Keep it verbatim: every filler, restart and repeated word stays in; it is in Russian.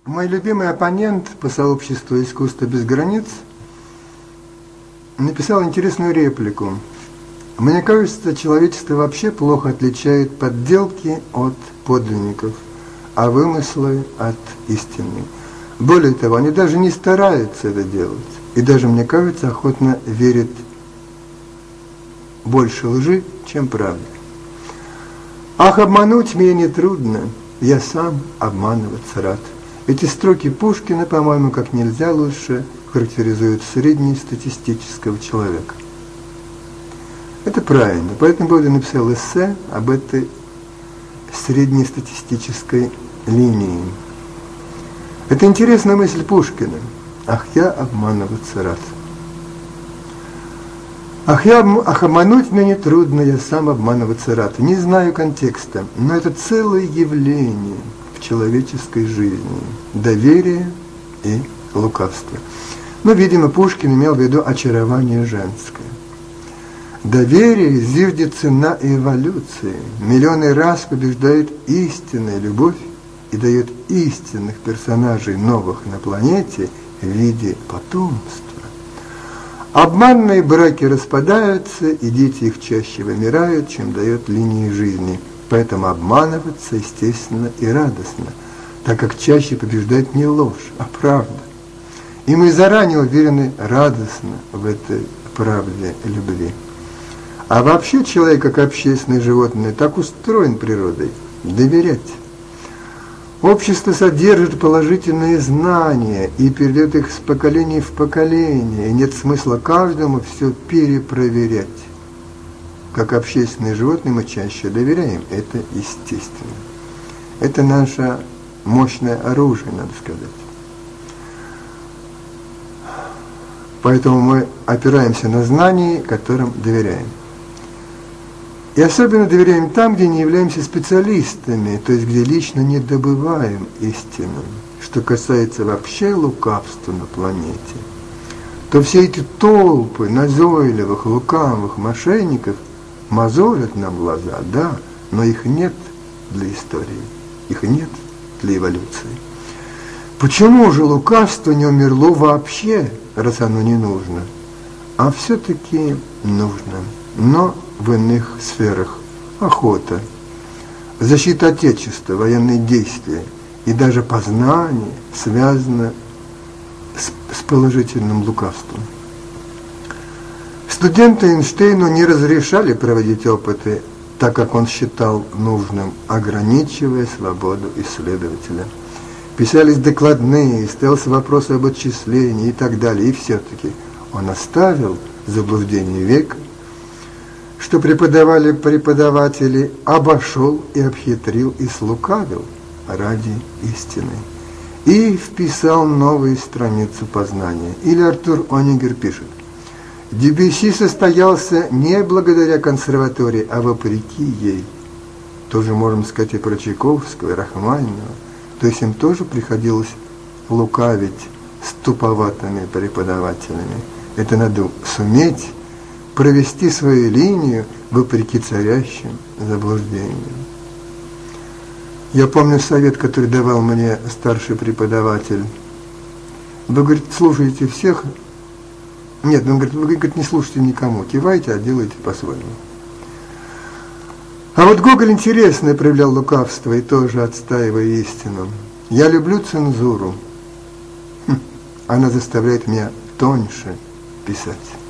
Мой любимый оппонент по сообществу «Искусство без границ» написал интересную реплику. Мне кажется, человечество вообще плохо отличает подделки от подлинников, а вымыслы от истины. Более того, они даже не стараются это делать. И даже, мне кажется, охотно верят больше лжи, чем правде. Ах, обмануть меня нетрудно, я сам обманываться рад. Эти строки Пушкина, по-моему, как нельзя лучше характеризуют среднестатистического человека. Это правильно. По этому поводу я написал эссе об этой среднестатистической линии. Это интересная мысль Пушкина. Ах, я обманываться рад. Ах, я, ах, обмануть меня нетрудно, я сам обманываться рад. Не знаю контекста, но это целое явление в человеческой жизни. Доверие и лукавство. Но, видимо, Пушкин имел в виду очарование женское. Доверие зиждется на эволюции. Миллионы раз побеждает истинная любовь и дает истинных персонажей новых на планете в виде потомства. Обманные браки распадаются, и дети их чаще вымирают, чем дает линии жизни. Поэтому обманываться, естественно, и радостно, так как чаще побеждает не ложь, а правда. И мы заранее уверены радостно в этой правде любви. А вообще человек, как общественное животное, так устроен природой – доверять. Общество содержит положительные знания и передает их с поколения в поколение, и нет смысла каждому все перепроверять. Как общественные животные мы чаще доверяем, это естественно. Это наше мощное оружие, надо сказать. Поэтому мы опираемся на знания, которым доверяем. И особенно доверяем там, где не являемся специалистами, то есть где лично не добываем истину. Что касается вообще лукавства на планете, то все эти толпы назойливых, лукавых мошенников мозолят нам глаза, да, но их нет для истории, их нет для эволюции. Почему же лукавство не умерло вообще, раз оно не нужно? А все-таки нужно, но в иных сферах. Охота, защита Отечества, военные действия и даже познание связано с, с положительным лукавством. Студенту Эйнштейну не разрешали проводить опыты, так как он считал нужным, ограничивая свободу исследователя. Писались докладные, ставился вопрос об отчислении и так далее, и все-таки он оставил заблуждение века, что преподавали преподаватели, обошел и обхитрил и слукавил ради истины. И вписал новые страницы познания. Или Артур Онегер пишет: Дебюсси состоялся не благодаря консерватории, а вопреки ей. Тоже можем сказать и про Чайковского, и Рахманинова. То есть им тоже приходилось лукавить с туповатыми преподавателями. Это надо суметь провести свою линию вопреки царящим заблуждениям. Я помню совет, который давал мне старший преподаватель. Вы, говорит, слушаете всех. Нет, он говорит, вы, говорит, не слушайте никому, кивайте, а делайте по-своему. А вот Гоголь интересно проявлял лукавство и тоже отстаивая истину. Я люблю цензуру. Хм, она заставляет меня тоньше писать.